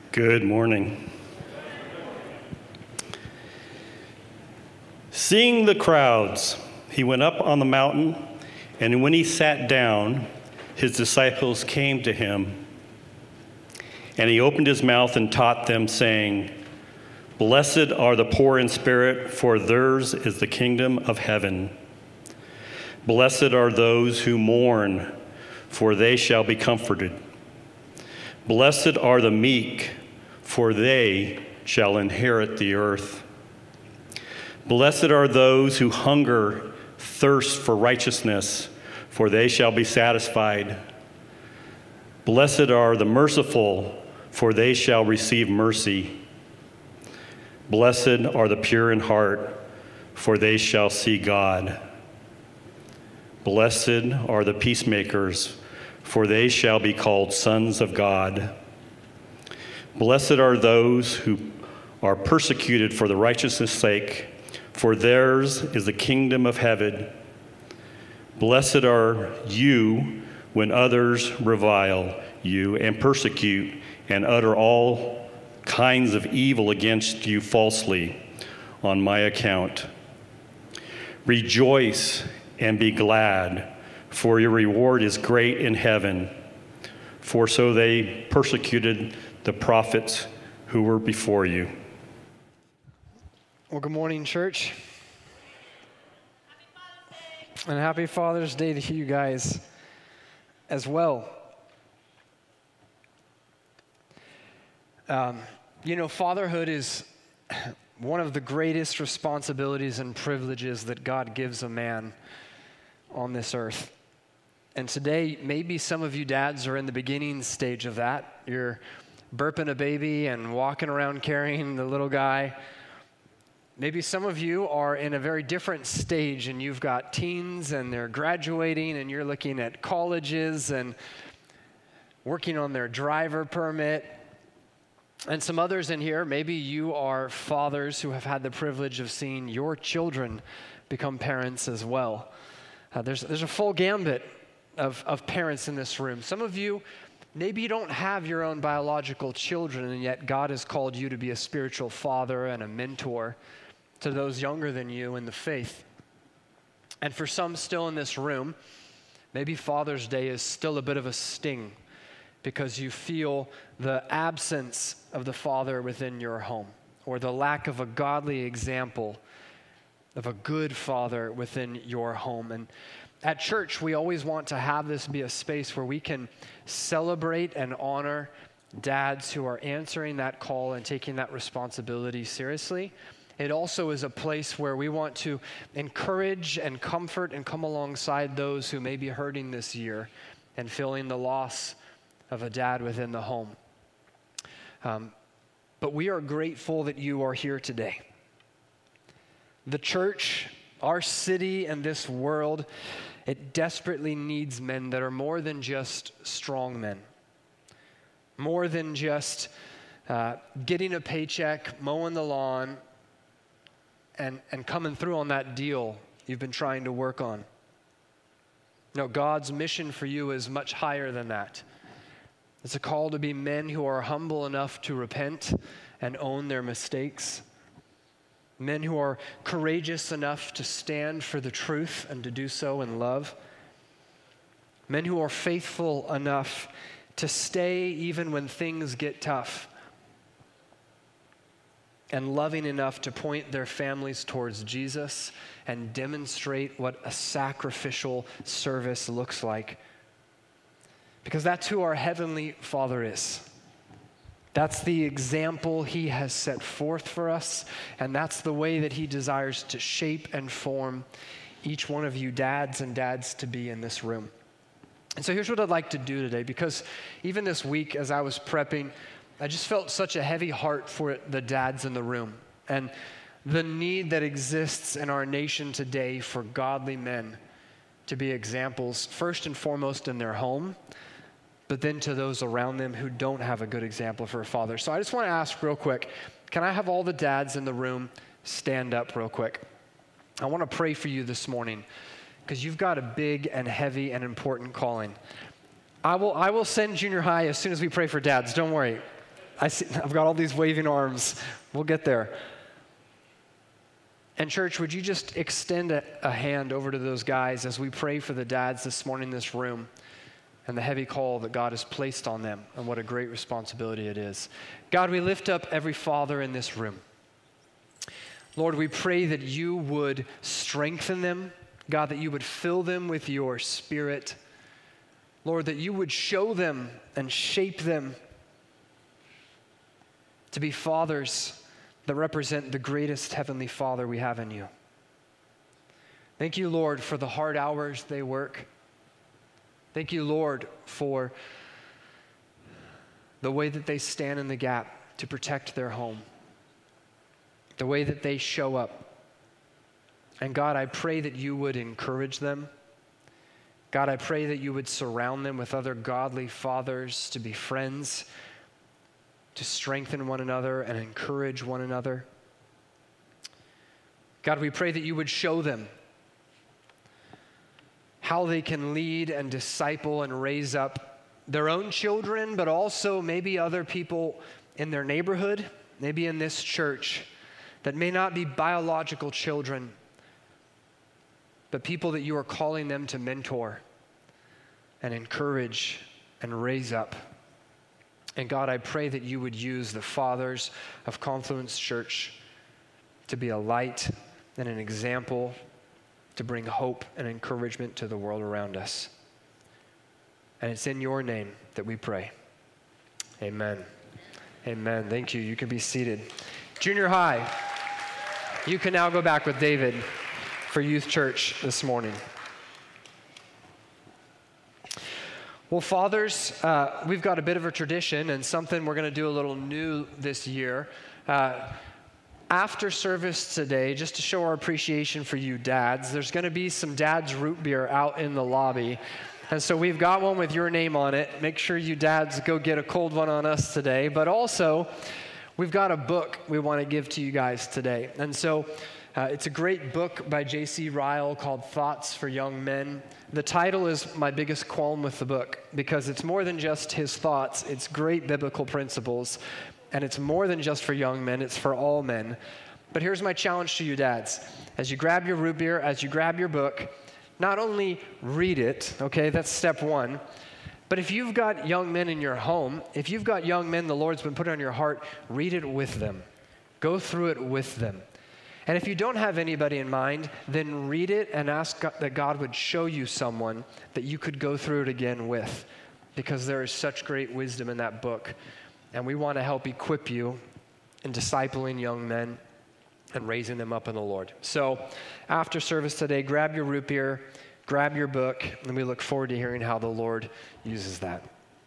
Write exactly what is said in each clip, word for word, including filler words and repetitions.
Good morning. Seeing the crowds, he went up on the mountain, and when he sat down, his disciples came to him. And he opened his mouth and taught them, saying, "Blessed are the poor in spirit, for theirs is the kingdom of heaven. Blessed are those who mourn, for they shall be comforted. Blessed are the meek, for they shall inherit the earth. Blessed are those who hunger, thirst for righteousness, for they shall be satisfied. Blessed are the merciful, for they shall receive mercy. Blessed are the pure in heart, for they shall see God. Blessed are the peacemakers, for they shall be called sons of God. Blessed are those who are persecuted for the righteousness' sake, for theirs is the kingdom of heaven. Blessed are you when others revile you and persecute and utter all kinds of evil against you falsely on my account. Rejoice and be glad, for your reward is great in heaven. For so they persecuted the prophets who were before you." Well, good morning, church. And happy Father's Day to you guys as well. Um, you know, fatherhood is one of the greatest responsibilities and privileges that God gives a man on this earth. And today, maybe some of you dads are in the beginning stage of that. You're burping a baby and walking around carrying the little guy. Maybe some of you are in a very different stage and you've got teens and they're graduating and you're looking at colleges and working on their driver permit. And some others in here, maybe you are fathers who have had the privilege of seeing your children become parents as well. Uh, there's, there's a full gambit of, of parents in this room. Some of you, maybe you don't have your own biological children, and yet God has called you to be a spiritual father and a mentor to those younger than you in the faith. And for some still in this room, maybe Father's Day is still a bit of a sting because you feel the absence of the father within your home or the lack of a godly example of a good father within your home. And at church, we always want to have this be a space where we can celebrate and honor dads who are answering that call and taking that responsibility seriously. It also is a place where we want to encourage and comfort and come alongside those who may be hurting this year and feeling the loss of a dad within the home. Um, but we are grateful that you are here today. The church, our city, and this world, it desperately needs men that are more than just strong men, more than just uh, getting a paycheck, mowing the lawn, and, and coming through on that deal you've been trying to work on. No, God's mission for you is much higher than that. It's a call to be men who are humble enough to repent and own their mistakes. Men who are courageous enough to stand for the truth and to do so in love. Men who are faithful enough to stay even when things get tough. And loving enough to point their families towards Jesus and demonstrate what a sacrificial service looks like. Because that's who our Heavenly Father is. That's the example He has set forth for us, and that's the way that He desires to shape and form each one of you dads and dads to be in this room. And so here's what I'd like to do today, because even this week as I was prepping, I just felt such a heavy heart for the dads in the room and the need that exists in our nation today for godly men to be examples, first and foremost in their home, but then to those around them who don't have a good example for a father. So I just want to ask real quick, can I have all the dads in the room stand up real quick? I want to pray for you this morning because you've got a big and heavy and important calling. I will I will send junior high as soon as we pray for dads. Don't worry. I see, I've got all these waving arms. We'll get there. And church, would you just extend a, a hand over to those guys as we pray for the dads this morning in this room and the heavy call that God has placed on them and what a great responsibility it is. God, we lift up every father in this room. Lord, we pray that you would strengthen them. God, that you would fill them with your Spirit. Lord, that you would show them and shape them to be fathers that represent the greatest heavenly Father we have in you. Thank you, Lord, for the hard hours they work. Thank you, Lord, for the way that they stand in the gap to protect their home, the way that they show up. And God, I pray that you would encourage them. God, I pray that you would surround them with other godly fathers to be friends, to strengthen one another and encourage one another. God, we pray that you would show them how they can lead and disciple and raise up their own children, but also maybe other people in their neighborhood, maybe in this church, that may not be biological children, but people that you are calling them to mentor and encourage and raise up. And God, I pray that you would use the fathers of Confluence Church to be a light and an example to bring hope and encouragement to the world around us. And it's in your name that we pray. Amen. Amen. Thank you. You can be seated. Junior high, you can now go back with David for youth church this morning. Well, fathers, uh, we've got a bit of a tradition and something we're going to do a little new this year. Uh, after service today, just to show our appreciation for you dads, there's going to be some dad's root beer out in the lobby. And so we've got one with your name on it. Make sure you dads go get a cold one on us today. But also, we've got a book we want to give to you guys today. And so uh, it's a great book by J C Ryle called Thoughts for Young Men. The title is my biggest qualm with the book because it's more than just his thoughts. It's great biblical principles, and it's more than just for young men. It's for all men. But here's my challenge to you dads. As you grab your root beer, as you grab your book, not only read it, okay, that's step one, but if you've got young men in your home, if you've got young men the Lord's been putting on your heart, read it with them. Go through it with them. And if you don't have anybody in mind, then read it and ask God, that God would show you someone that you could go through it again with, because there is such great wisdom in that book. And we want to help equip you in discipling young men and raising them up in the Lord. So after service today, grab your root beer, grab your book, and we look forward to hearing how the Lord uses that.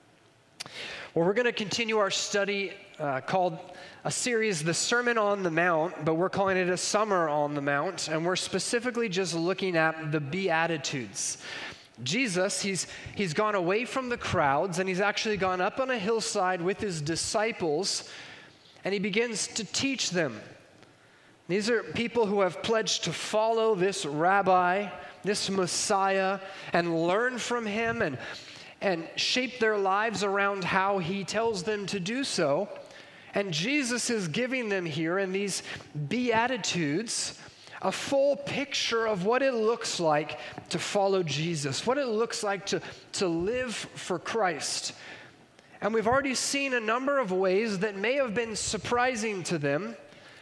Well, we're going to continue our study uh, called a series, The Sermon on the Mount, but we're calling it a Summer on the Mount, and we're specifically just looking at the Beatitudes. Jesus, he's, he's gone away from the crowds, and he's actually gone up on a hillside with his disciples, and he begins to teach them. These are people who have pledged to follow this rabbi, this Messiah, and learn from him and, and shape their lives around how he tells them to do so. And Jesus is giving them here in these Beatitudes a full picture of what it looks like to follow Jesus, what it looks like to, to live for Christ. And we've already seen a number of ways that may have been surprising to them,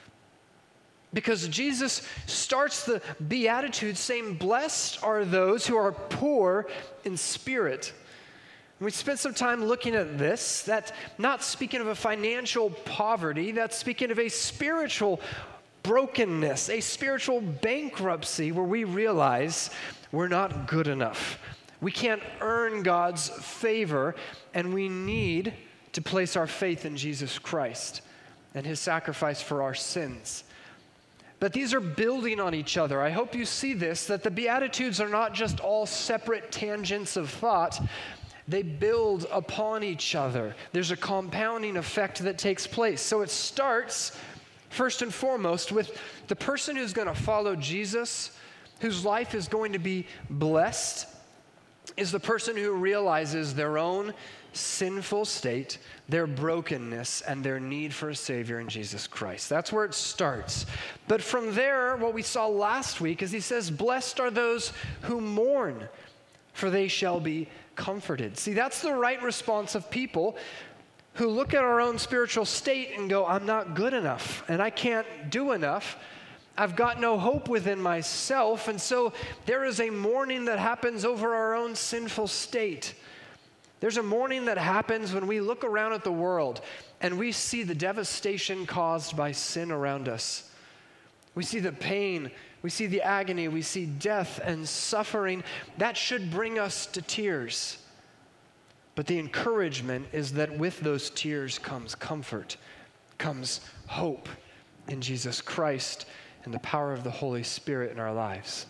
because Jesus starts the Beatitudes saying, "Blessed are those who are poor in spirit." And we spent some time looking at this. That's not speaking of a financial poverty. That's speaking of a spiritual brokenness, a spiritual bankruptcy where we realize we're not good enough. We can't earn God's favor, and we need to place our faith in Jesus Christ and his sacrifice for our sins. But these are building on each other. I hope you see this, that the Beatitudes are not just all separate tangents of thought. They build upon each other. There's a compounding effect that takes place. So it starts, first and foremost, with the person who's going to follow Jesus, whose life is going to be blessed, is the person who realizes their own sinful state, their brokenness, and their need for a Savior in Jesus Christ. That's where it starts. But from there, what we saw last week is he says, blessed are those who mourn, for they shall be comforted. See, that's the right response of people who look at our own spiritual state and go, I'm not good enough, and I can't do enough. I've got no hope within myself. And so there is a mourning that happens over our own sinful state. There's a mourning that happens when we look around at the world and we see the devastation caused by sin around us. We see the pain, we see the agony, we see death and suffering. That should bring us to tears. But the encouragement is that with those tears comes comfort, comes hope in Jesus Christ and the power of the Holy Spirit in our lives.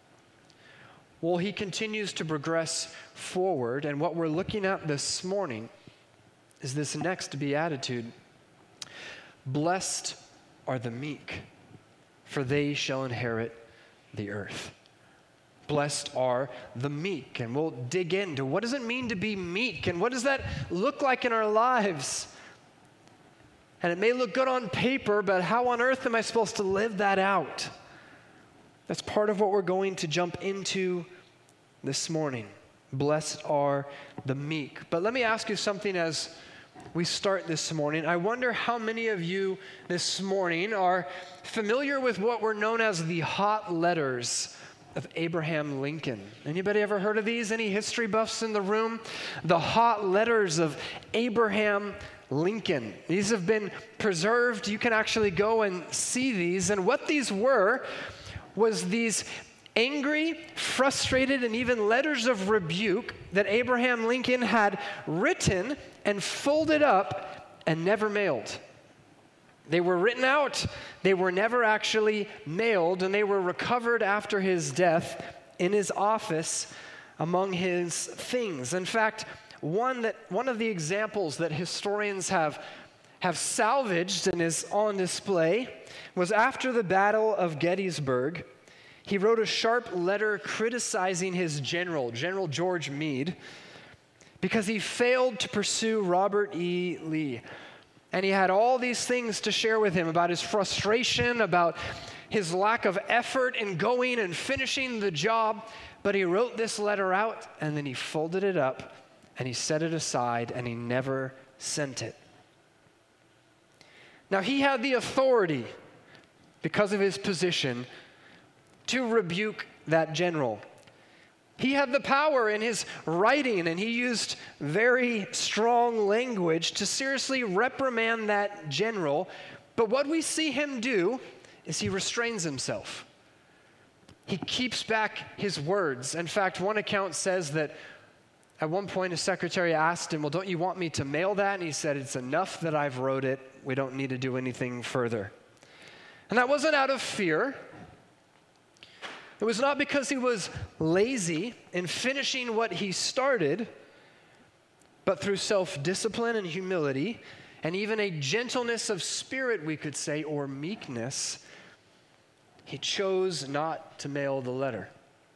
Well, he continues to progress forward, and what we're looking at this morning is this next beatitude. Blessed are the meek, for they shall inherit the earth. Blessed are the meek, and we'll dig into what does it mean to be meek, and what does that look like in our lives? And it may look good on paper, but how on earth am I supposed to live that out? That's part of what we're going to jump into this morning. Blessed are the meek. But let me ask you something as we start this morning. I wonder how many of you this morning are familiar with what were known as the hot letters of Abraham Lincoln. Anybody ever heard of these? Any history buffs in the room? The hot letters of Abraham Lincoln. These have been preserved. You can actually go and see these. And what these were was these angry, frustrated, and even letters of rebuke that Abraham Lincoln had written and folded up and never mailed. They were written out. They were never actually mailed, and they were recovered after his death in his office among his things. In fact, one that one of the examples that historians have have salvaged and is on display was after the Battle of Gettysburg. He wrote a sharp letter criticizing his general, General George Meade, because he failed to pursue Robert E. Lee. And he had all these things to share with him about his frustration, about his lack of effort in going and finishing the job. But he wrote this letter out, and then he folded it up, and he set it aside, and he never sent it. Now, he had the authority, because of his position, to rebuke that general. He had the power in his writing, and he used very strong language to seriously reprimand that general. But what we see him do is he restrains himself. He keeps back his words. In fact, one account says that at one point his secretary asked him, well, don't you want me to mail that? And he said, it's enough that I've wrote it. We don't need to do anything further. And that wasn't out of fear. It was not because he was lazy in finishing what he started, but through self-discipline and humility, and even a gentleness of spirit, we could say, or meekness, he chose not to mail the letter.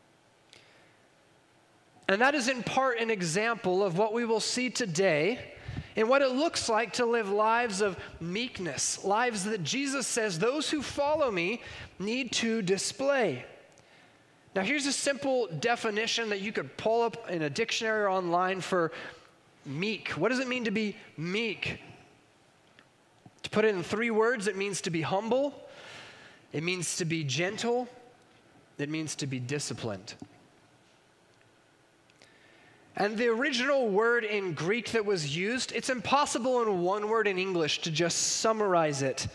And that is in part an example of what we will see today in what it looks like to live lives of meekness, lives that Jesus says those who follow me need to display. Now, here's a simple definition that you could pull up in a dictionary or online for meek. What does it mean to be meek? To put it in three words, it means to be humble, it means to be gentle, it means to be disciplined. And the original word in Greek that was used, it's impossible in one word in English to just summarize it.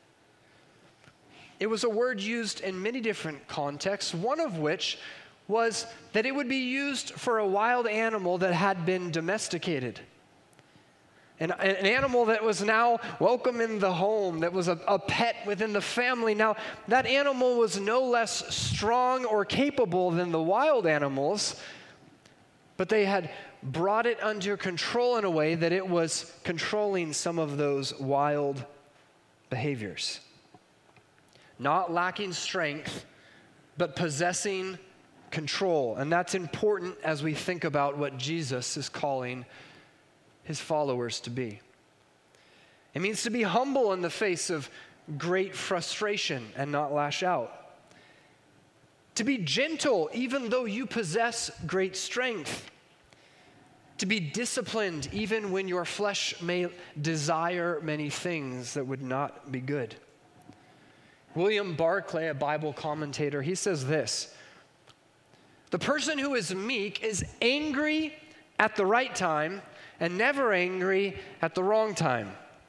It was a word used in many different contexts, one of which was that it would be used for a wild animal that had been domesticated. An, an animal that was now welcome in the home, that was a, a pet within the family. Now, that animal was no less strong or capable than the wild animals, but they had brought it under control in a way that it was controlling some of those wild behaviors. Not lacking strength, but possessing control. And that's important as we think about what Jesus is calling his followers to be. It means to be humble in the face of great frustration and not lash out. To be gentle even though you possess great strength. To be disciplined even when your flesh may desire many things that would not be good. William Barclay, a Bible commentator, he says this: the person who is meek is angry at the right time and never angry at the wrong time.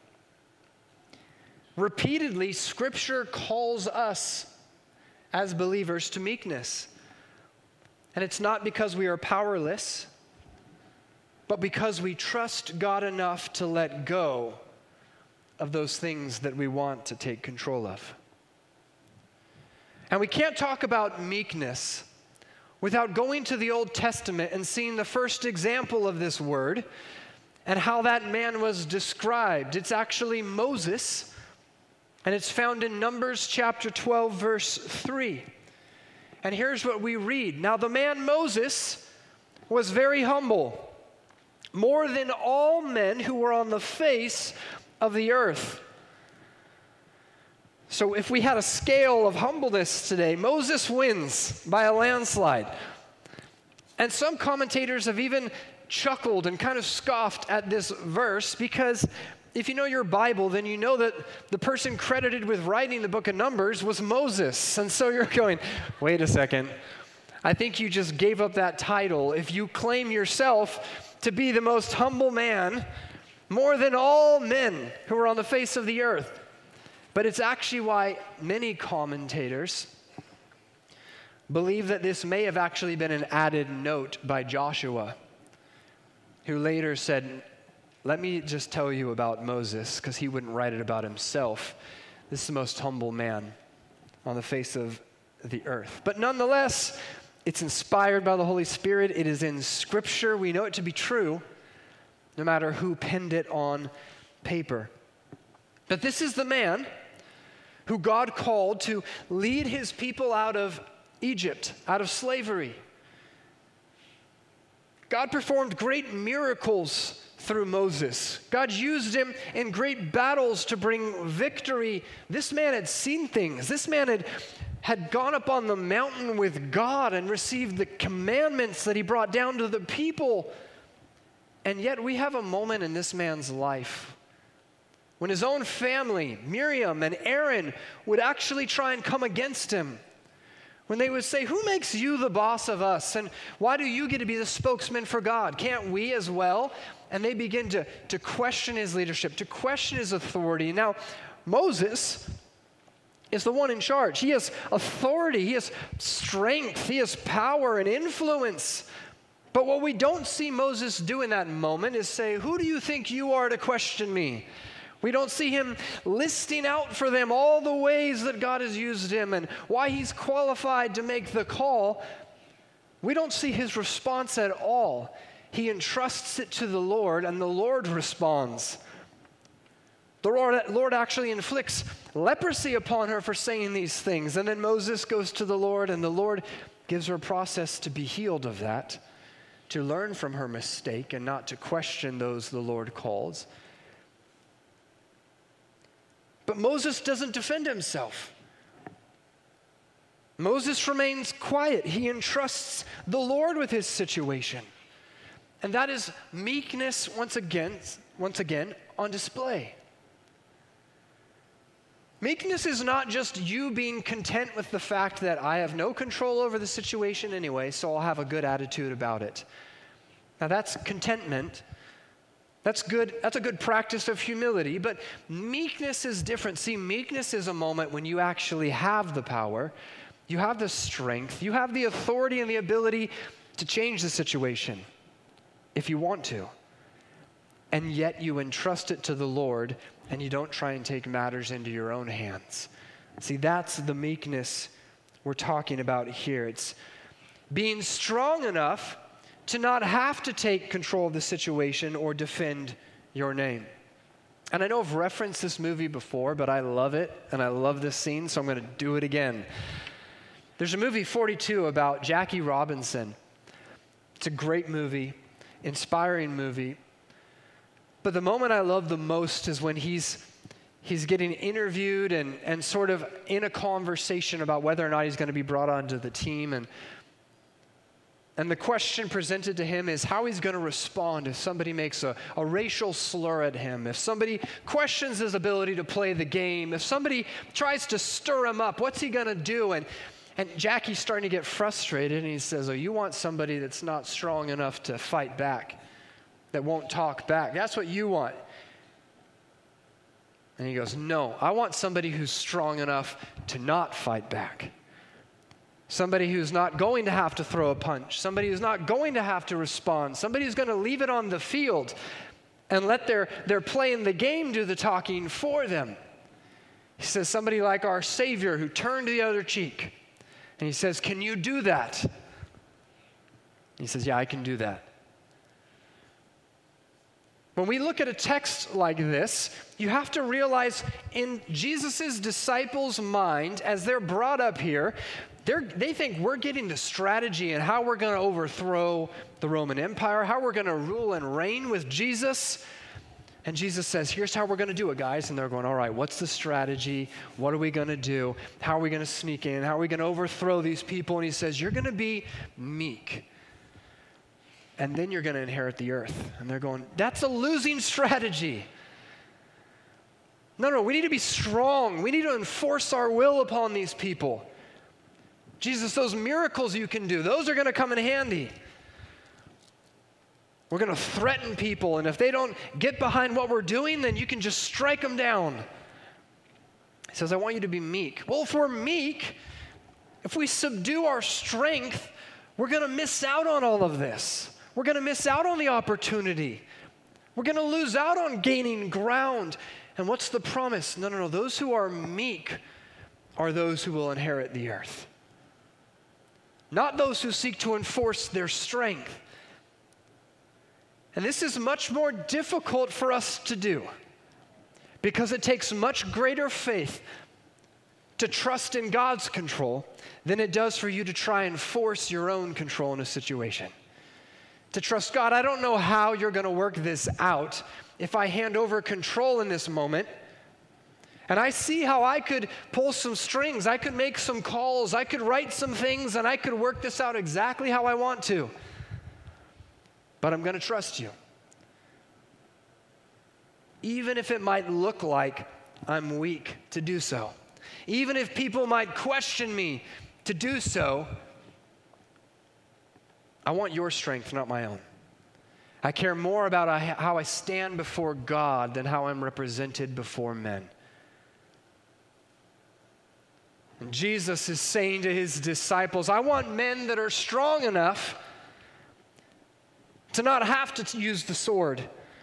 Repeatedly, Scripture calls us as believers to meekness. And it's not because we are powerless, but because we trust God enough to let go of those things that we want to take control of. And we can't talk about meekness without going to the Old Testament and seeing the first example of this word and how that man was described. It's actually Moses, and it's found in Numbers chapter twelve, verse three. And here's what we read. Now the man Moses was very humble, more than all men who were on the face of the earth. So if we had a scale of humbleness today, Moses wins by a landslide. And some commentators have even chuckled and kind of scoffed at this verse, because if you know your Bible, then you know that the person credited with writing the book of Numbers was Moses. And so you're going, wait a second, I think you just gave up that title if you claim yourself to be the most humble man, more than all men who are on the face of the earth. But it's actually why many commentators believe that this may have actually been an added note by Joshua, who later said, let me just tell you about Moses, because he wouldn't write it about himself. This is the most humble man on the face of the earth. But nonetheless, it's inspired by the Holy Spirit. It is in Scripture. We know it to be true, no matter who penned it on paper. But this is the man who God called to lead his people out of Egypt, out of slavery. God performed great miracles through Moses. God used him in great battles to bring victory. This man had seen things. This man had, had gone up on the mountain with God and received the commandments that he brought down to the people. And yet we have a moment in this man's life when his own family, Miriam and Aaron, would actually try and come against him. When they would say, who makes you the boss of us? And why do you get to be the spokesman for God? Can't we as well? And they begin to, to question his leadership, to question his authority. Now, Moses is the one in charge. He has authority, he has strength, he has power and influence. But what we don't see Moses do in that moment is say, who do you think you are to question me? We don't see him listing out for them all the ways that God has used him and why he's qualified to make the call. We don't see his response at all. He entrusts it to the Lord, and the Lord responds. The Lord, Lord actually inflicts leprosy upon her for saying these things. And then Moses goes to the Lord, and the Lord gives her a process to be healed of that, to learn from her mistake and not to question those the Lord calls. But Moses doesn't defend himself. Moses remains quiet. He entrusts the Lord with his situation. And that is meekness once again, once again on display. Meekness is not just you being content with the fact that I have no control over the situation anyway, so I'll have a good attitude about it. Now that's contentment. That's good. That's a good practice of humility, but meekness is different. See, meekness is a moment when you actually have the power, you have the strength, you have the authority and the ability to change the situation if you want to. And yet you entrust it to the Lord and you don't try and take matters into your own hands. See, that's the meekness we're talking about here. It's being strong enough to not have to take control of the situation or defend your name. And I know I've referenced this movie before, but I love it, and I love this scene, so I'm going to do it again. There's a movie, forty-two, about Jackie Robinson. It's a great movie, inspiring movie. But the moment I love the most is when he's he's getting interviewed and, and sort of in a conversation about whether or not he's going to be brought onto the team. And, and the question presented to him is how he's going to respond if somebody makes a, a racial slur at him, if somebody questions his ability to play the game, if somebody tries to stir him up, what's he going to do? And, and Jackie's starting to get frustrated, and he says, oh, you want somebody that's not strong enough to fight back, that won't talk back. That's what you want. And he goes, no, I want somebody who's strong enough to not fight back. Somebody who's not going to have to throw a punch. Somebody who's not going to have to respond. Somebody who's going to leave it on the field and let their, their playing the game do the talking for them. He says, somebody like our Savior who turned the other cheek. And he says, can you do that? He says, yeah, I can do that. When we look at a text like this, you have to realize in Jesus' disciples' mind, as they're brought up here, they're, they think we're getting the strategy and how we're going to overthrow the Roman Empire, how we're going to rule and reign with Jesus. And Jesus says, here's how we're going to do it, guys. And they're going, all right, what's the strategy? What are we going to do? How are we going to sneak in? How are we going to overthrow these people? And he says, you're going to be meek. And then you're going to inherit the earth. And they're going, that's a losing strategy. No, no, we need to be strong. We need to enforce our will upon these people. Jesus, those miracles you can do, those are going to come in handy. We're going to threaten people, and if they don't get behind what we're doing, then you can just strike them down. He says, I want you to be meek. Well, if we're meek, if we subdue our strength, we're going to miss out on all of this. We're going to miss out on the opportunity. We're going to lose out on gaining ground. And what's the promise? No, no, no. Those who are meek are those who will inherit the earth. Not those who seek to enforce their strength. And this is much more difficult for us to do because it takes much greater faith to trust in God's control than it does for you to try and force your own control in a situation. To trust God, I don't know how you're going to work this out. If I hand over control in this moment, and I see how I could pull some strings, I could make some calls, I could write some things, and I could work this out exactly how I want to. But I'm going to trust you. Even if it might look like I'm weak to do so. Even if people might question me to do so, I want your strength, not my own. I care more about how I stand before God than how I'm represented before men. And Jesus is saying to his disciples, I want men that are strong enough to not have to use the sword,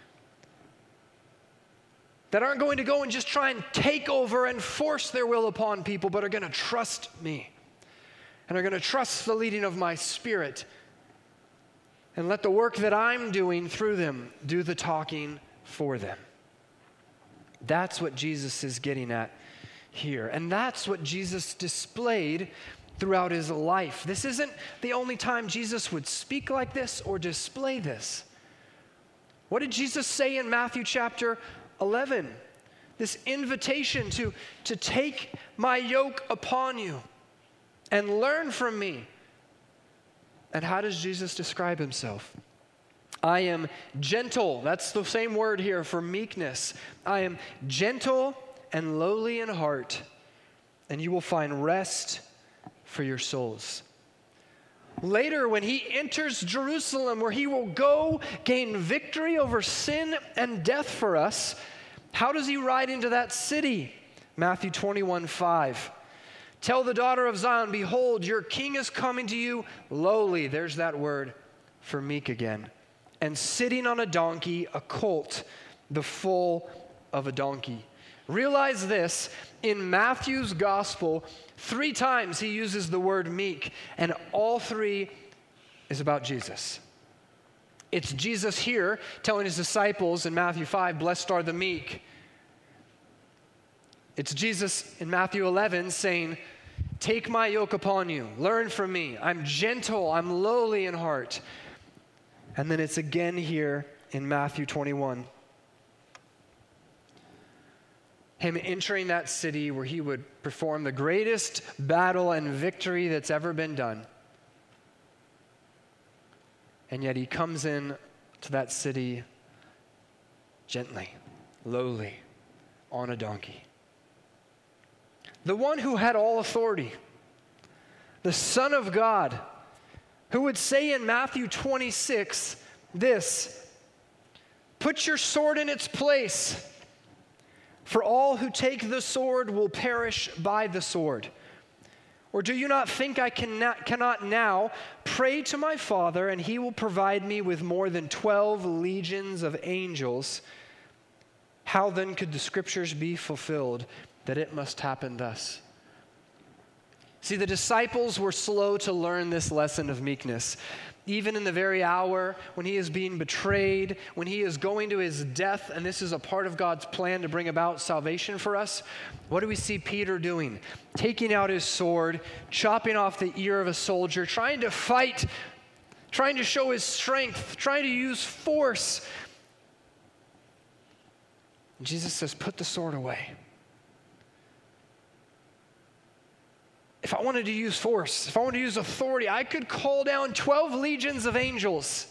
that aren't going to go and just try and take over and force their will upon people, but are going to trust me and are going to trust the leading of my Spirit and let the work that I'm doing through them do the talking for them. That's what Jesus is getting at here. And that's what Jesus displayed throughout his life. This isn't the only time Jesus would speak like this or display this. What did Jesus say in Matthew chapter eleven? This invitation to, to take my yoke upon you and learn from me. And how does Jesus describe himself? I am gentle. That's the same word here for meekness. I am gentle and lowly in heart, and you will find rest for your souls. Later, when he enters Jerusalem, where he will go gain victory over sin and death for us, how does he ride into that city? Matthew twenty-one five. Tell the daughter of Zion, behold, your king is coming to you lowly. There's that word for meek again. And sitting on a donkey, a colt, the foal of a donkey. Realize this, in Matthew's gospel, three times he uses the word meek, and all three is about Jesus. It's Jesus here telling his disciples in Matthew five, blessed are the meek. It's Jesus in Matthew eleven saying, take my yoke upon you, learn from me. I'm gentle, I'm lowly in heart. And then it's again here in Matthew twenty-one. him entering that city where he would perform the greatest battle and victory that's ever been done. And yet he comes in to that city gently, lowly, on a donkey. The one who had all authority, the Son of God, who would say in Matthew twenty-six this, "Put your sword in its place, for all who take the sword will perish by the sword. Or do you not think I cannot, cannot now pray to my Father, and he will provide me with more than twelve legions of angels? How then could the scriptures be fulfilled that it must happen thus?" See, the disciples were slow to learn this lesson of meekness. Even in the very hour when he is being betrayed, when he is going to his death, and this is a part of God's plan to bring about salvation for us, what do we see Peter doing? Taking out his sword, chopping off the ear of a soldier, trying to fight, trying to show his strength, trying to use force. And Jesus says, "Put the sword away." If I wanted to use force, if I wanted to use authority, I could call down twelve legions of angels.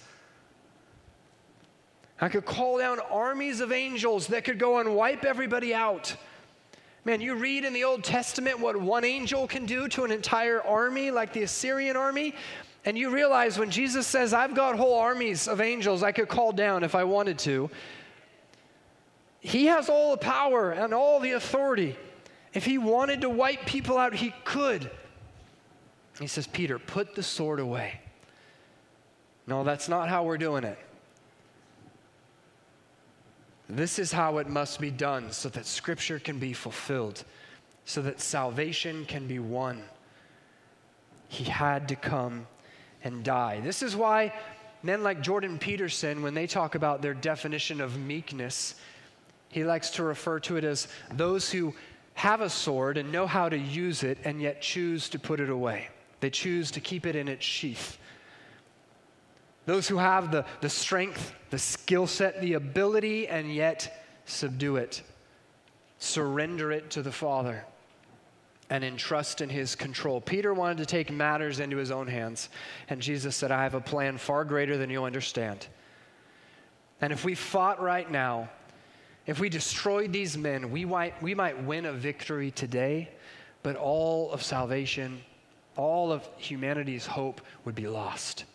I could call down armies of angels that could go and wipe everybody out. Man, you read in the Old Testament what one angel can do to an entire army like the Assyrian army, and you realize when Jesus says, "I've got whole armies of angels I could call down if I wanted to," he has all the power and all the authority. If he wanted to wipe people out, he could. He says, "Peter, put the sword away." No, that's not how we're doing it. This is how it must be done so that Scripture can be fulfilled, so that salvation can be won. He had to come and die. This is why men like Jordan Peterson, when they talk about their definition of meekness, he likes to refer to it as those who have a sword and know how to use it and yet choose to put it away. They choose to keep it in its sheath. Those who have the, the strength, the skill set, the ability, and yet subdue it. Surrender it to the Father and entrust in his control. Peter wanted to take matters into his own hands, and Jesus said, "I have a plan far greater than you'll understand." And if we fought right now, if we destroyed these men, we might, we might win a victory today, but all of salvation, all of humanity's hope would be lost.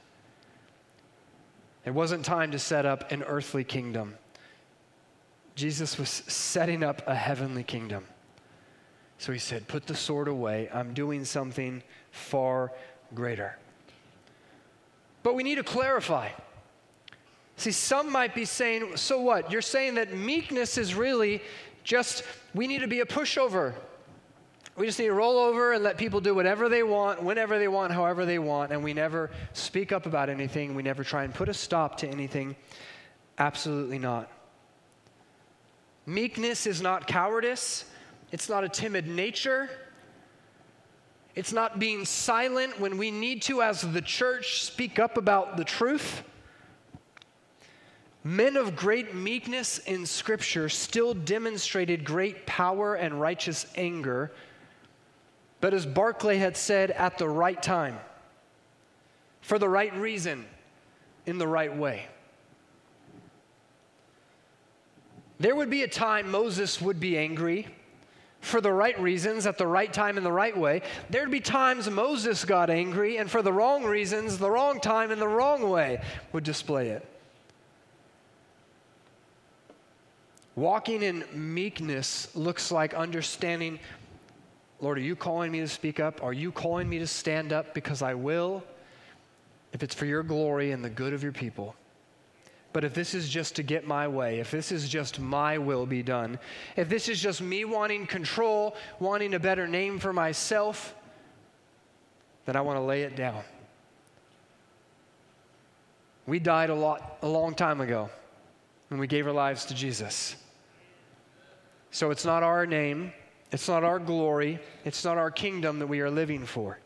It wasn't time to set up an earthly kingdom. Jesus was setting up a heavenly kingdom. So he said, "Put the sword away. I'm doing something far greater." But we need to clarify. See, some might be saying, so what? You're saying that meekness is really just, we need to be a pushover. We just need to roll over and let people do whatever they want, whenever they want, however they want, and we never speak up about anything. We never try and put a stop to anything. Absolutely not. Meekness is not cowardice. It's not a timid nature. It's not being silent when we need to, as the church, speak up about the truth. Men of great meekness in Scripture still demonstrated great power and righteous anger, but as Barclay had said, at the right time, for the right reason, in the right way. There would be a time Moses would be angry for the right reasons, at the right time, in the right way. There'd be times Moses got angry, and for the wrong reasons, the wrong time, in the wrong way, would display it. Walking in meekness looks like understanding, Lord, are you calling me to speak up? Are you calling me to stand up? Because I will, if it's for your glory and the good of your people. But if this is just to get my way, if this is just my will be done, if this is just me wanting control, wanting a better name for myself, then I want to lay it down. We died a lot, a long time ago when we gave our lives to Jesus. So it's not our name, it's not our glory, it's not our kingdom that we are living for.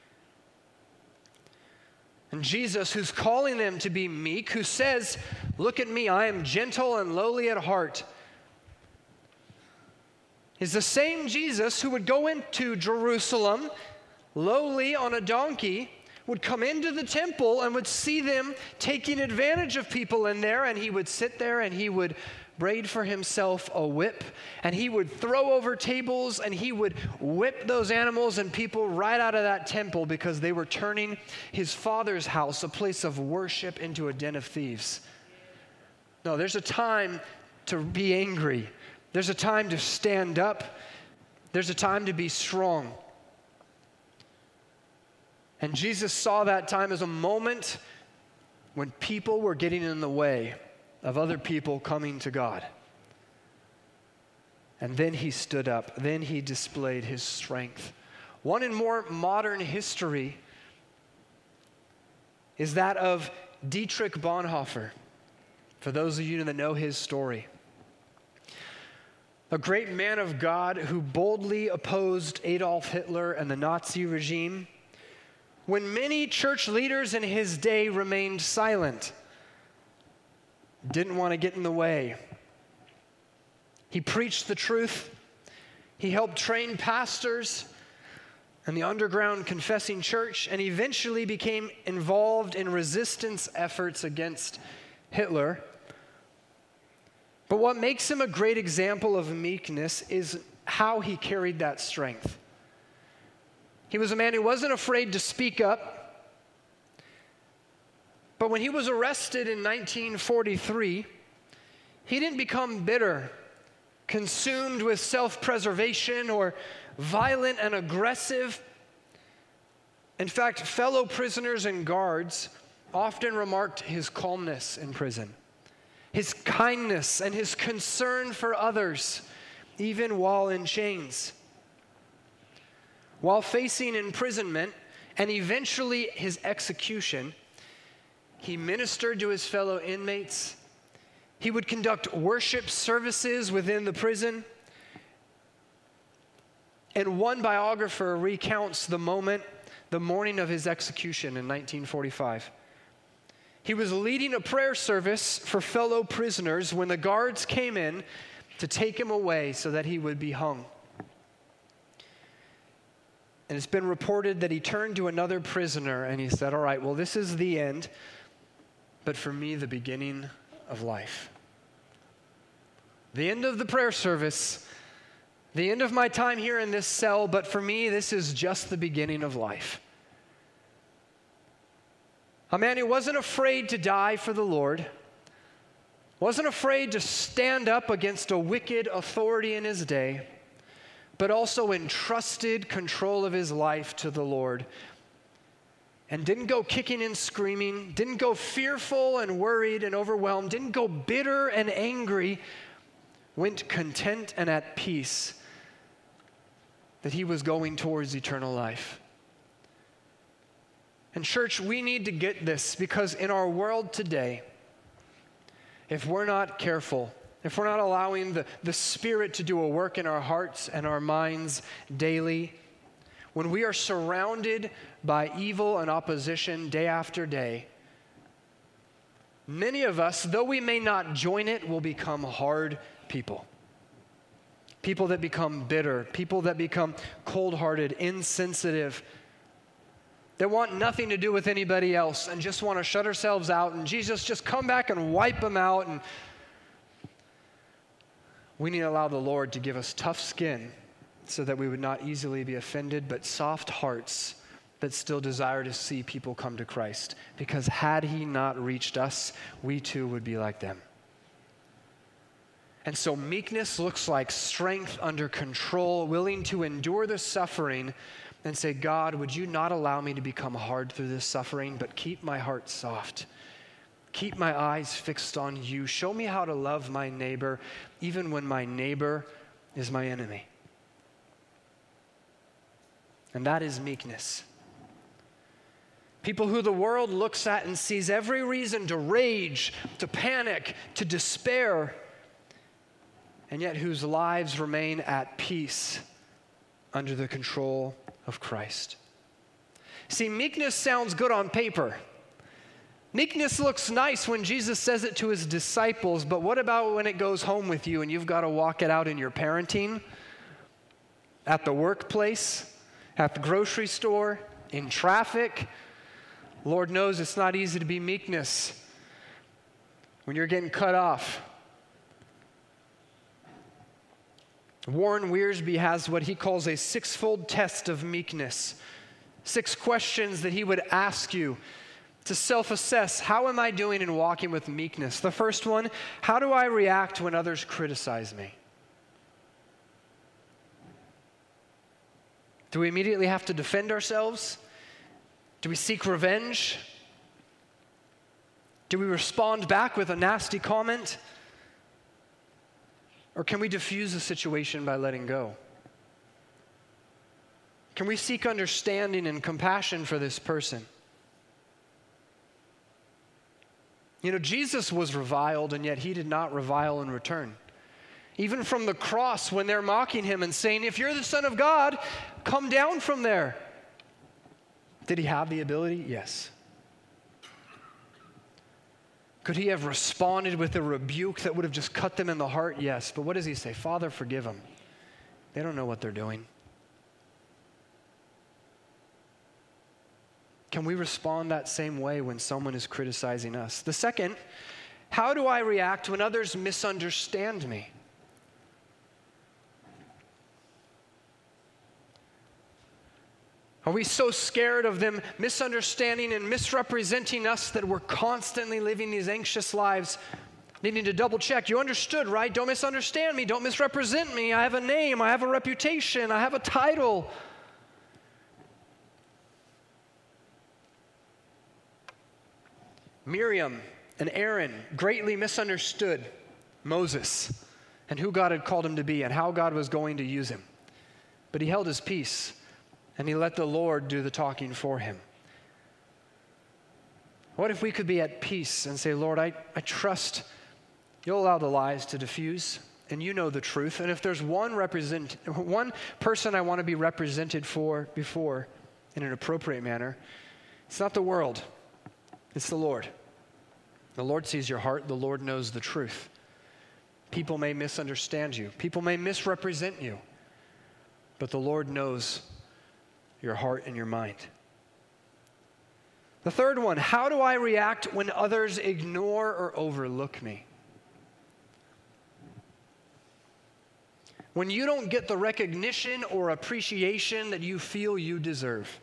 And Jesus, who's calling them to be meek, who says, "Look at me, I am gentle and lowly at heart." is the same Jesus who would go into Jerusalem, lowly on a donkey, would come into the temple and would see them taking advantage of people in there, and he would sit there and he would braid for himself a whip, and he would throw over tables, and he would whip those animals and people right out of that temple because they were turning his Father's house, a place of worship, into a den of thieves. No, there's a time to be angry. There's a time to stand up. There's a time to be strong. And Jesus saw that time as a moment when people were getting in the way of other people coming to God. And then he stood up. Then he displayed his strength. One in more modern history is that of Dietrich Bonhoeffer, for those of you that know his story. A great man of God who boldly opposed Adolf Hitler and the Nazi regime when many church leaders in his day remained silent, didn't want to get in the way. He preached the truth. He helped train pastors and the underground confessing church, and eventually became involved in resistance efforts against Hitler. But what makes him a great example of meekness is how he carried that strength. He was a man who wasn't afraid to speak up. But when he was arrested in nineteen forty-three, he didn't become bitter, consumed with self-preservation, or violent and aggressive. In fact, fellow prisoners and guards often remarked his calmness in prison, his kindness, and his concern for others, even while in chains. While facing imprisonment and eventually his execution, he ministered to his fellow inmates. He would conduct worship services within the prison. And one biographer recounts the moment, the morning of his execution in nineteen forty-five. He was leading a prayer service for fellow prisoners when the guards came in to take him away so that he would be hung. And it's been reported that he turned to another prisoner and he said, "All right, well, this is the end, but for me, the beginning of life. The end of the prayer service, the end of my time here in this cell, but for me, this is just the beginning of life." A man who wasn't afraid to die for the Lord, wasn't afraid to stand up against a wicked authority in his day, but also entrusted control of his life to the Lord, and didn't go kicking and screaming, didn't go fearful and worried and overwhelmed, didn't go bitter and angry, went content and at peace that he was going towards eternal life. And church, we need to get this, because in our world today, if we're not careful, if we're not allowing the, the Spirit to do a work in our hearts and our minds daily, when we are surrounded by evil and opposition day after day, many of us, though we may not join it, will become hard people. People that become bitter, people that become cold-hearted, insensitive, that want nothing to do with anybody else and just want to shut ourselves out, and Jesus, just come back and wipe them out. And we need to allow the Lord to give us tough skin so that we would not easily be offended, but soft hearts that still desire to see people come to Christ. Because had he not reached us, we too would be like them. And so meekness looks like strength under control, willing to endure the suffering and say, "God, would you not allow me to become hard through this suffering, but keep my heart soft. Keep my eyes fixed on you. Show me how to love my neighbor, even when my neighbor is my enemy." And that is meekness. People who the world looks at and sees every reason to rage, to panic, to despair, and yet whose lives remain at peace under the control of Christ. See, meekness sounds good on paper. Meekness looks nice when Jesus says it to his disciples, but what about when it goes home with you and you've got to walk it out in your parenting, at the workplace, at the grocery store, in traffic. Lord knows it's not easy to be meekness when you're getting cut off. Warren Wiersbe has what he calls a six-fold test of meekness. Six questions that he would ask you to self-assess. How am I doing in walking with meekness? The first one, how do I react when others criticize me? Do we immediately have to defend ourselves? Do we seek revenge? Do we respond back with a nasty comment? Or can we diffuse the situation by letting go? Can we seek understanding and compassion for this person? You know, Jesus was reviled, and yet he did not revile in return. Even from the cross, when they're mocking him and saying, if you're the Son of God, come down from there. Did he have the ability? Yes. Could he have responded with a rebuke that would have just cut them in the heart? Yes. But what does he say? Father, forgive them. They don't know what they're doing. Can we respond that same way when someone is criticizing us? The second, how do I react when others misunderstand me? Are we so scared of them misunderstanding and misrepresenting us that we're constantly living these anxious lives, needing to double check? You understood, right? Don't misunderstand me. Don't misrepresent me. I have a name. I have a reputation. I have a title. Miriam and Aaron greatly misunderstood Moses and who God had called him to be and how God was going to use him. But he held his peace. And he let the Lord do the talking for him. What if we could be at peace and say, Lord, I, I trust you'll allow the lies to diffuse, and you know the truth. And if there's one represent, one person I want to be represented for before in an appropriate manner, it's not the world, it's the Lord. The Lord sees your heart. The Lord knows the truth. People may misunderstand you. People may misrepresent you. But the Lord knows your heart and your mind. The third one, how do I react when others ignore or overlook me? When you don't get the recognition or appreciation that you feel you deserve.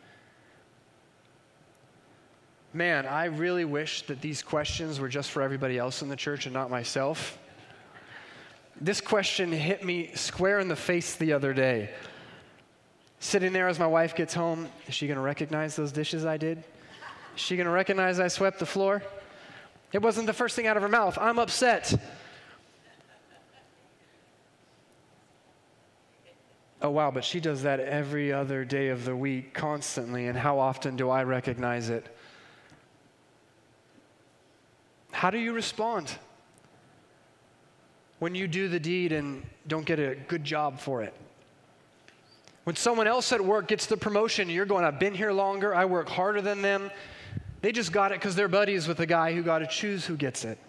Man, I really wish that these questions were just for everybody else in the church and not myself. This question hit me square in the face the other day. Sitting there as my wife gets home, is she going to recognize those dishes I did? Is she going to recognize I swept the floor? It wasn't the first thing out of her mouth. I'm upset. Oh, wow, but she does that every other day of the week, constantly, and how often do I recognize it? How do you respond when you do the deed and don't get a good job for it? When someone else at work gets the promotion, you're going, I've been here longer, I work harder than them. They just got it because they're buddies with the guy who got to choose who gets it.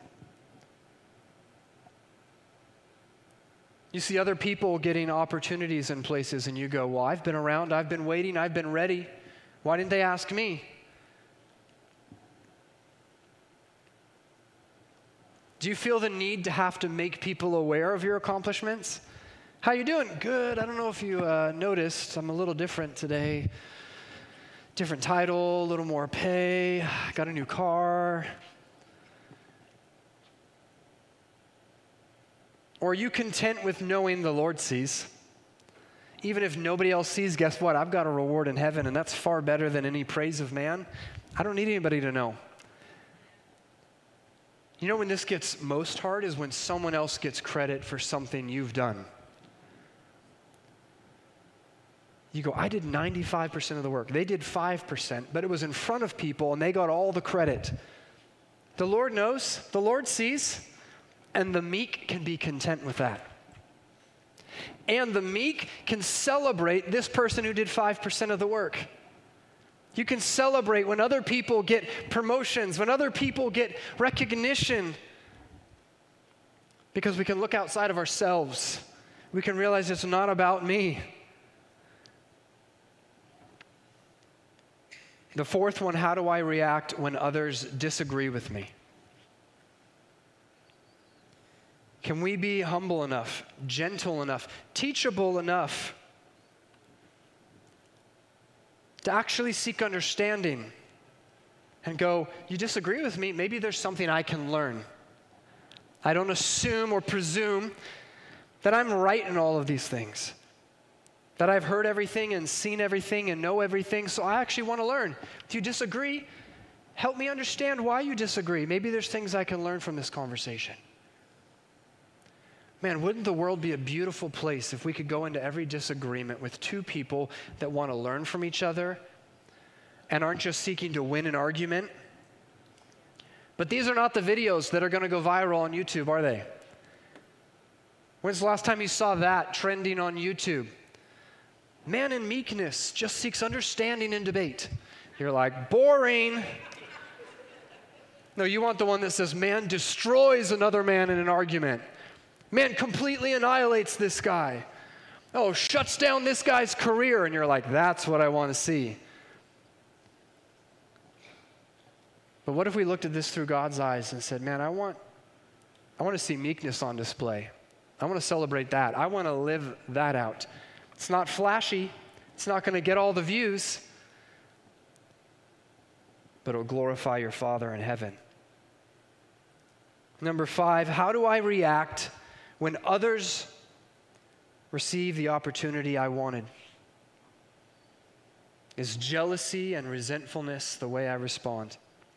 You see other people getting opportunities in places and you go, well, I've been around, I've been waiting, I've been ready. Why didn't they ask me? Do you feel the need to have to make people aware of your accomplishments? How you doing? Good. I don't know if you uh, noticed, I'm a little different today. Different title, a little more pay, got a new car. Or are you content with knowing the Lord sees? Even if nobody else sees, guess what? I've got a reward in heaven, and that's far better than any praise of man. I don't need anybody to know. You know when this gets most hard is when someone else gets credit for something you've done. You go, I did ninety-five percent of the work. They did five percent, but it was in front of people, and they got all the credit. The Lord knows, the Lord sees, and the meek can be content with that. And the meek can celebrate this person who did five percent of the work. You can celebrate when other people get promotions, when other people get recognition, because we can look outside of ourselves. We can realize it's not about me. The fourth one, how do I react when others disagree with me? Can we be humble enough, gentle enough, teachable enough to actually seek understanding and go, you disagree with me, maybe there's something I can learn. I don't assume or presume that I'm right in all of these things, that I've heard everything and seen everything and know everything, so I actually want to learn. If you disagree, help me understand why you disagree. Maybe there's things I can learn from this conversation. Man, wouldn't the world be a beautiful place if we could go into every disagreement with two people that want to learn from each other and aren't just seeking to win an argument? But these are not the videos that are going to go viral on YouTube, are they? When's the last time you saw that trending on YouTube? Man in meekness just seeks understanding in debate. You're like, boring. No, you want the one that says, man destroys another man in an argument. Man completely annihilates this guy. Oh, shuts down this guy's career. And you're like, that's what I want to see. But what if we looked at this through God's eyes and said, man, I want, I want to see meekness on display. I want to celebrate that. I want to live that out. It's not flashy. It's not going to get all the views. But it will glorify your Father in heaven. Number five, how do I react when others receive the opportunity I wanted? Is jealousy and resentfulness the way I respond?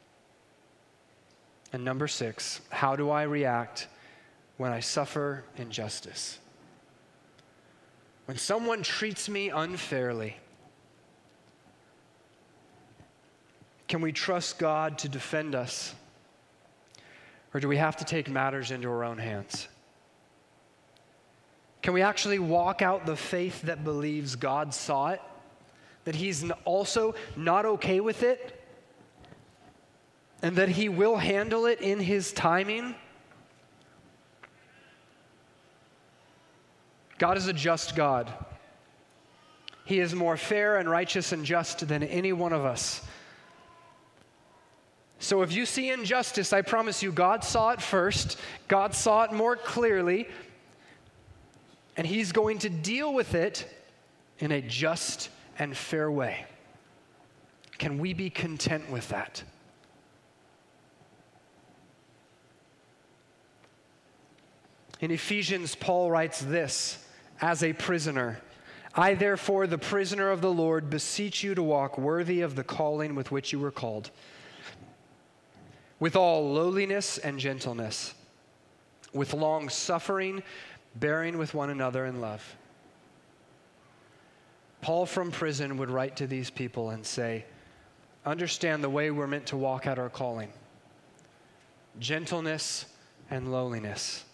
And number six, how do I react when I suffer injustice? When someone treats me unfairly, can we trust God to defend us? Or do we have to take matters into our own hands? Can we actually walk out the faith that believes God saw it? That He's also not okay with it? And that He will handle it in His timing? God is a just God. He is more fair and righteous and just than any one of us. So if you see injustice, I promise you, God saw it first. God saw it more clearly. And He's going to deal with it in a just and fair way. Can we be content with that? In Ephesians, Paul writes this, as a prisoner, I therefore, the prisoner of the Lord, beseech you to walk worthy of the calling with which you were called, with all lowliness and gentleness, with long suffering, bearing with one another in love. Paul from prison would write to these people and say, understand the way we're meant to walk out our calling. Gentleness and lowliness.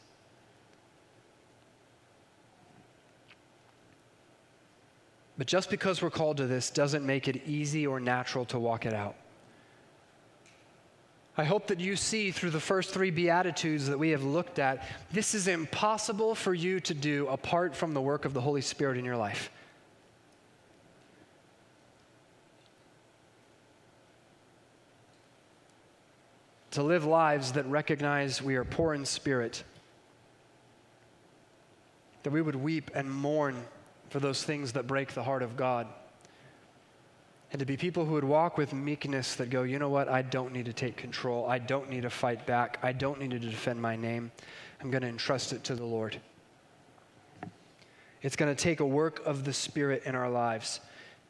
But just because we're called to this doesn't make it easy or natural to walk it out. I hope that you see through the first three Beatitudes that we have looked at, this is impossible for you to do apart from the work of the Holy Spirit in your life. To live lives that recognize we are poor in spirit, that we would weep and mourn for those things that break the heart of God. And to be people who would walk with meekness that go, you know what, I don't need to take control. I don't need to fight back. I don't need to defend my name. I'm going to entrust it to the Lord. It's going to take a work of the Spirit in our lives.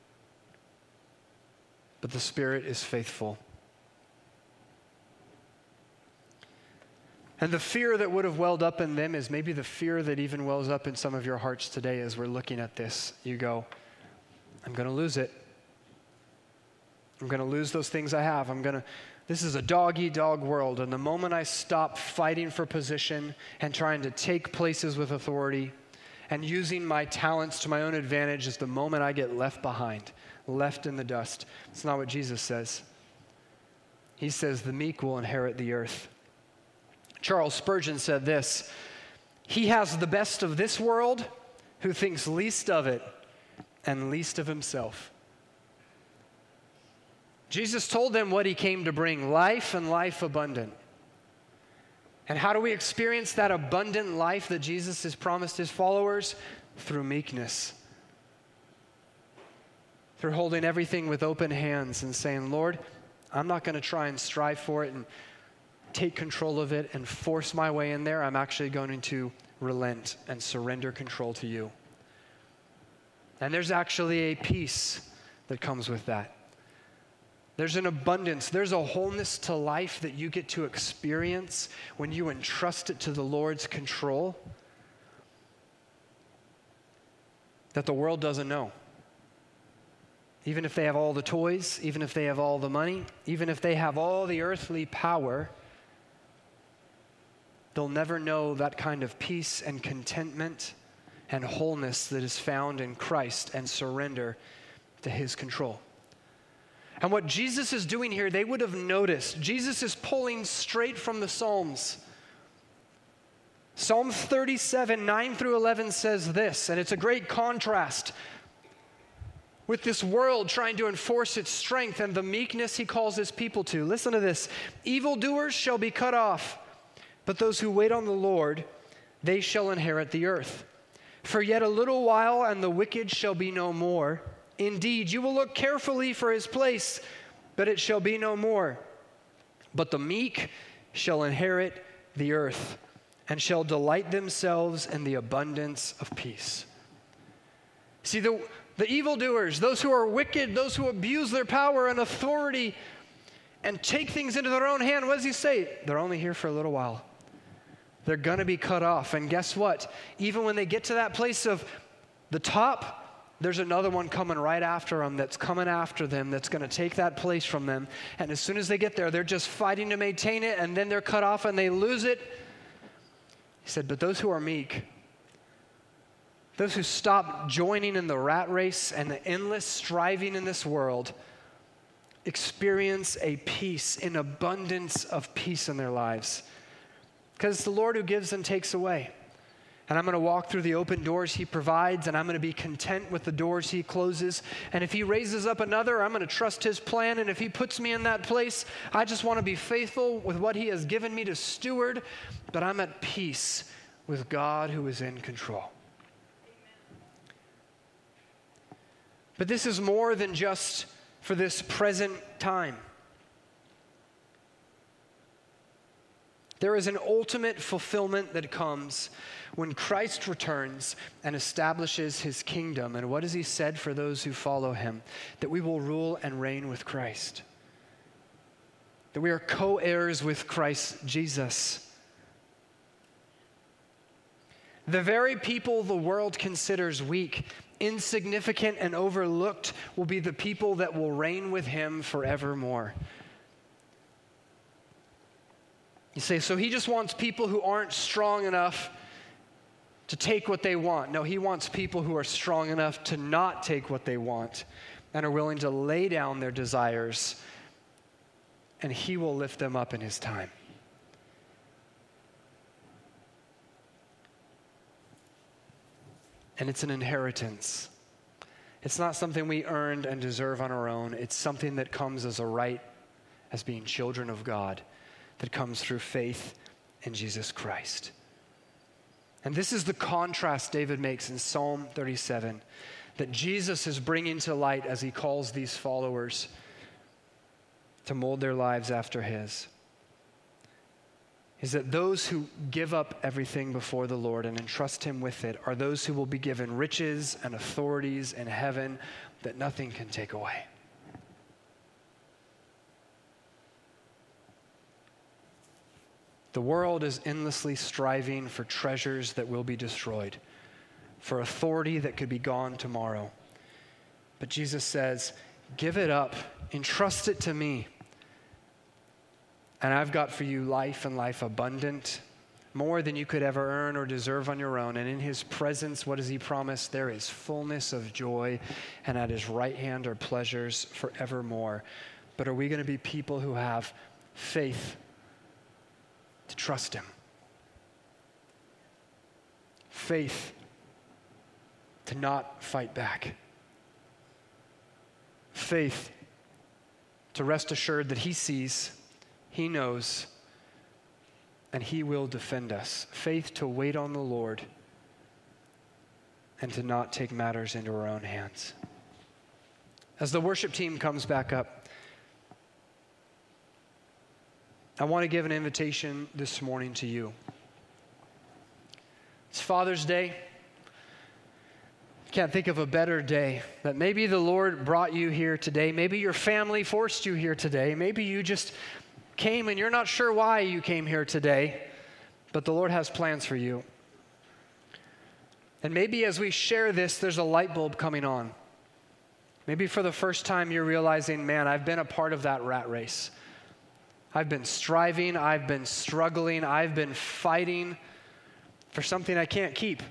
But the Spirit is faithful. And the fear that would have welled up in them is maybe the fear that even wells up in some of your hearts today as we're looking at this. You go, I'm going to lose it. I'm going to lose those things I have. I'm going to, this is a dog-eat-dog world. And the moment I stop fighting for position and trying to take places with authority and using my talents to my own advantage is the moment I get left behind, left in the dust. It's not what Jesus says. He says the meek will inherit the earth. Charles Spurgeon said this, he has the best of this world who thinks least of it and least of himself. Jesus told them what he came to bring, life and life abundant. And how do we experience that abundant life that Jesus has promised his followers? Through meekness. Through holding everything with open hands and saying, Lord, I'm not going to try and strive for it and take control of it and force my way in there. I'm actually going to relent and surrender control to you. And there's actually a peace that comes with that. There's an abundance, there's a wholeness to life that you get to experience when you entrust it to the Lord's control that the world doesn't know. Even if they have all the toys, even if they have all the money, even if they have all the earthly power, they'll never know that kind of peace and contentment and wholeness that is found in Christ and surrender to his control. And what Jesus is doing here, they would have noticed. Jesus is pulling straight from the Psalms. Psalm thirty-seven, nine through eleven says this, and it's a great contrast with this world trying to enforce its strength and the meekness he calls his people to. Listen to this. Evildoers shall be cut off, but those who wait on the Lord, they shall inherit the earth. For yet a little while, and the wicked shall be no more. Indeed, you will look carefully for his place, but it shall be no more. But the meek shall inherit the earth, and shall delight themselves in the abundance of peace. See, the, the evildoers, those who are wicked, those who abuse their power and authority and take things into their own hand, what does he say? They're only here for a little while. They're going to be cut off. And guess what? Even when they get to that place of the top, there's another one coming right after them that's coming after them that's going to take that place from them. And as soon as they get there, they're just fighting to maintain it, and then they're cut off and they lose it. He said, but those who are meek, those who stop joining in the rat race and the endless striving in this world, experience a peace, an abundance of peace in their lives. Because it's the Lord who gives and takes away. And I'm going to walk through the open doors he provides, and I'm going to be content with the doors he closes. And if he raises up another, I'm going to trust his plan. And if he puts me in that place, I just want to be faithful with what he has given me to steward. But I'm at peace with God who is in control. But this is more than just for this present time. There is an ultimate fulfillment that comes when Christ returns and establishes his kingdom. And what has he said for those who follow him? That we will rule and reign with Christ. That we are co-heirs with Christ Jesus. The very people the world considers weak, insignificant, and overlooked will be the people that will reign with him forevermore. You say, so he just wants people who aren't strong enough to take what they want. No, he wants people who are strong enough to not take what they want and are willing to lay down their desires, and he will lift them up in his time. And it's an inheritance. It's not something we earned and deserve on our own. It's something that comes as a right as being children of God, that comes through faith in Jesus Christ. And this is the contrast David makes in Psalm thirty-seven, that Jesus is bringing to light as he calls these followers to mold their lives after his. Is that those who give up everything before the Lord and entrust him with it are those who will be given riches and authorities in heaven that nothing can take away. The world is endlessly striving for treasures that will be destroyed, for authority that could be gone tomorrow. But Jesus says, give it up, entrust it to me. And I've got for you life and life abundant, more than you could ever earn or deserve on your own. And in his presence, what does he promise? There is fullness of joy, and at his right hand are pleasures forevermore. But are we going to be people who have faith to trust him? Faith to not fight back. Faith to rest assured that he sees, he knows, and he will defend us. Faith to wait on the Lord and to not take matters into our own hands. As the worship team comes back up, I want to give an invitation this morning to you. It's Father's Day. Can't think of a better day that maybe the Lord brought you here today. Maybe your family forced you here today. Maybe you just came and you're not sure why you came here today, but the Lord has plans for you. And maybe as we share this, there's a light bulb coming on. Maybe for the first time you're realizing, man, I've been a part of that rat race. I've been striving, I've been struggling, I've been fighting for something I can't keep.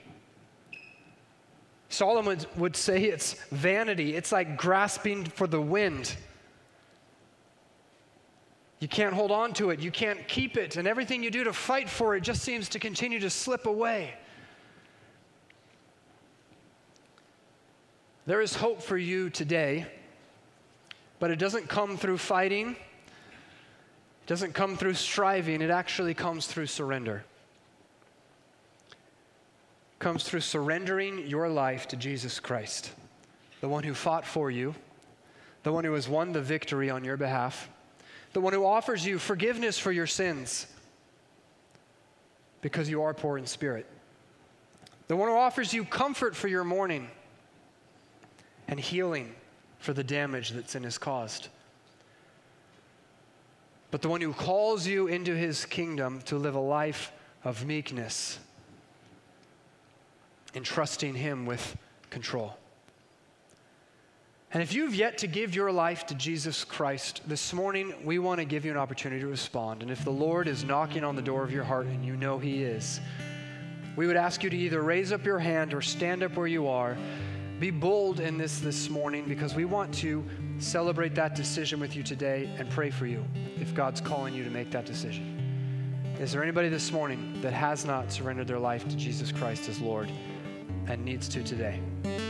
Solomon would say it's vanity. It's like grasping for the wind. You can't hold on to it. You can't keep it. And everything you do to fight for it just seems to continue to slip away. There is hope for you today, but it doesn't come through fighting. It doesn't come through striving. It actually comes through surrender. Comes through surrendering your life to Jesus Christ, the one who fought for you, the one who has won the victory on your behalf, the one who offers you forgiveness for your sins because you are poor in spirit, the one who offers you comfort for your mourning and healing for the damage that sin has caused, but the one who calls you into his kingdom to live a life of meekness, entrusting him with control. And if you've yet to give your life to Jesus Christ, this morning we want to give you an opportunity to respond. And if the Lord is knocking on the door of your heart, and you know he is, we would ask you to either raise up your hand or stand up where you are. Be bold in this this morning, because we want to celebrate that decision with you today and pray for you if God's calling you to make that decision. Is there anybody this morning that has not surrendered their life to Jesus Christ as Lord and needs to today?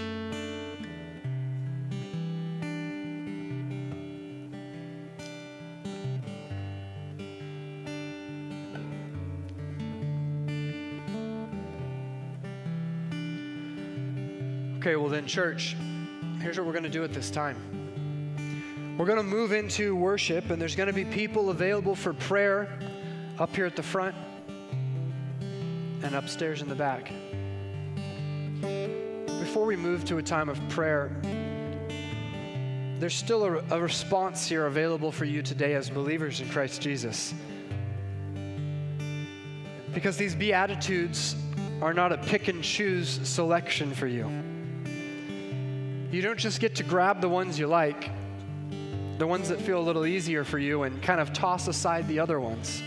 Okay, well then, church, here's what we're going to do at this time. We're going to move into worship, and there's going to be people available for prayer up here at the front and upstairs in the back. Before we move to a time of prayer, there's still a, a response here available for you today as believers in Christ Jesus. Because these Beatitudes are not a pick and choose selection for you. You don't just get to grab the ones you like, the ones that feel a little easier for you, and kind of toss aside the other ones.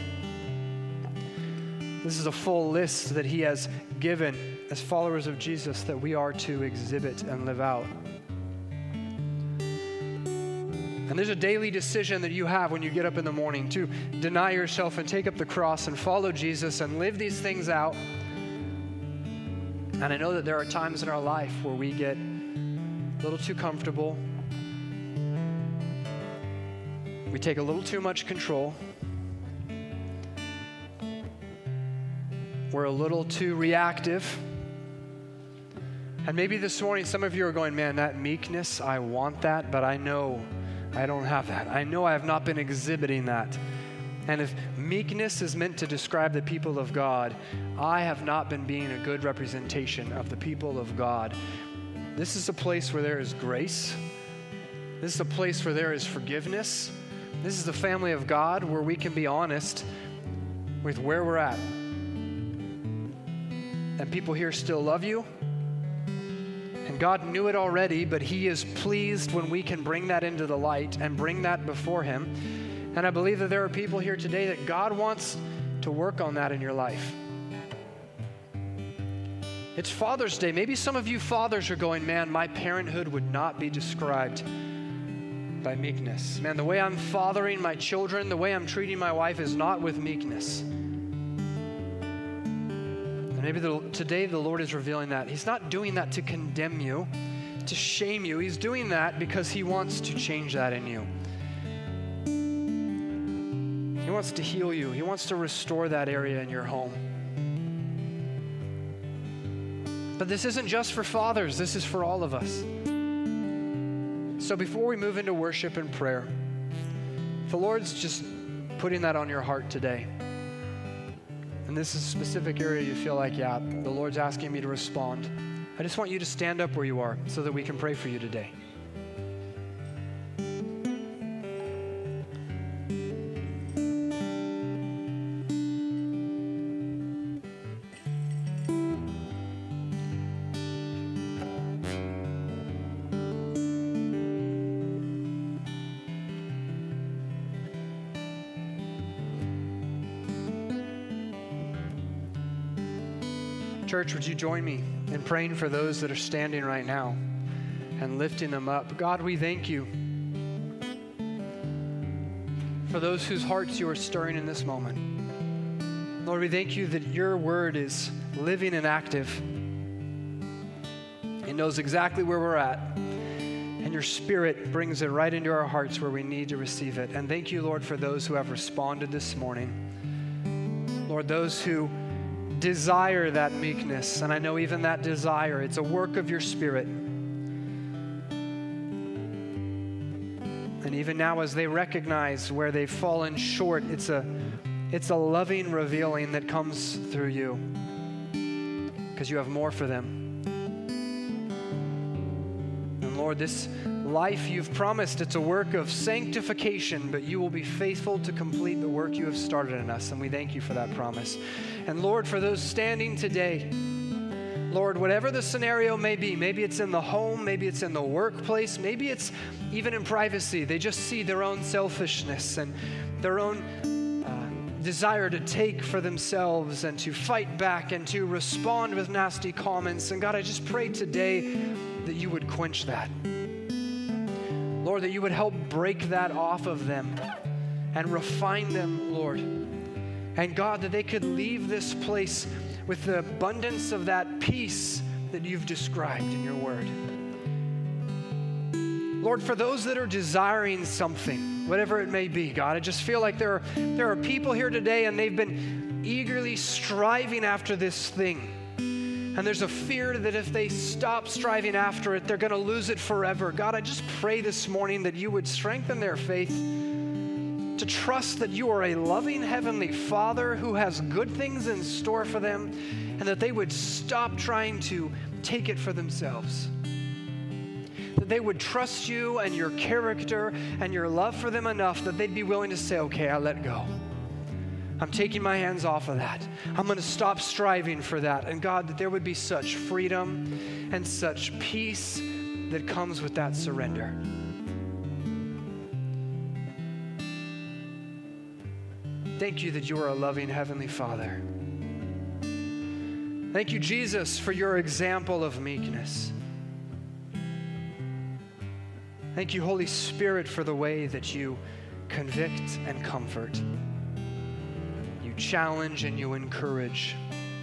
This is a full list that he has given as followers of Jesus that we are to exhibit and live out. And there's a daily decision that you have when you get up in the morning to deny yourself and take up the cross and follow Jesus and live these things out. And I know that there are times in our life where we get a little too comfortable. We take a little too much control. We're a little too reactive. And maybe this morning some of you are going, man, that meekness, I want that, but I know I don't have that. I know I have not been exhibiting that. And if meekness is meant to describe the people of God, I have not been being a good representation of the people of God. This is a place where there is grace. This is a place where there is forgiveness. This is the family of God where we can be honest with where we're at. And people here still love you. And God knew it already, but he is pleased when we can bring that into the light and bring that before him. And I believe that there are people here today that God wants to work on that in your life. It's Father's Day. Maybe some of you fathers are going, man, my parenthood would not be described by meekness. Man, the way I'm fathering my children, the way I'm treating my wife is not with meekness. And maybe the, today the Lord is revealing that. He's not doing that to condemn you, to shame you. He's doing that because he wants to change that in you. wants to heal you. He wants to restore that area in your home. But this isn't just for fathers. This is for all of us. So before we move into worship and prayer, if the Lord's just putting that on your heart today, and this is a specific area you feel like, yeah, the Lord's asking me to respond, I just want you to stand up where you are so that we can pray for you today. Church, would you join me in praying for those that are standing right now and lifting them up? God, we thank you for those whose hearts you are stirring in this moment. Lord, we thank you that your word is living and active. It knows exactly where we're at, and your spirit brings it right into our hearts where we need to receive it. And thank you, Lord, for those who have responded this morning. Lord, those who desire that meekness, and I know even that desire, it's a work of your spirit. And even now as they recognize where they've fallen short, it's a, it's a loving revealing that comes through you because you have more for them. And Lord, this life you've promised, it's a work of sanctification, but you will be faithful to complete the work you have started in us, and we thank you for that promise. And Lord, for those standing today, Lord, whatever the scenario may be, maybe it's in the home, maybe it's in the workplace, maybe it's even in privacy, they just see their own selfishness and their own uh, desire to take for themselves and to fight back and to respond with nasty comments. And God, I just pray today that you would quench that. Lord, that you would help break that off of them and refine them, Lord. And God, that they could leave this place with the abundance of that peace that you've described in your word. Lord, for those that are desiring something, whatever it may be, God, I just feel like there are, there are people here today and they've been eagerly striving after this thing. And there's a fear that if they stop striving after it, they're going to lose it forever. God, I just pray this morning that you would strengthen their faith to trust that you are a loving heavenly Father who has good things in store for them, and that they would stop trying to take it for themselves. That they would trust you and your character and your love for them enough that they'd be willing to say, okay, I let go. I'm taking my hands off of that. I'm going to stop striving for that. And God, that there would be such freedom and such peace that comes with that surrender. Thank you that you are a loving Heavenly Father. Thank you, Jesus, for your example of meekness. Thank you, Holy Spirit, for the way that you convict and comfort. You challenge and you encourage.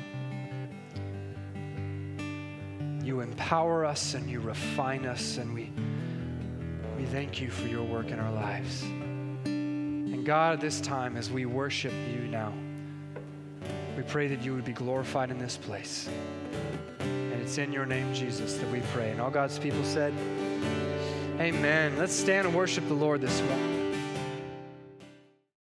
You empower us and you refine us, and we, we thank you for your work in our lives. And God, at this time, as we worship you now, we pray that you would be glorified in this place. And it's in your name, Jesus, that we pray. And all God's people said, amen. Let's stand and worship the Lord this morning.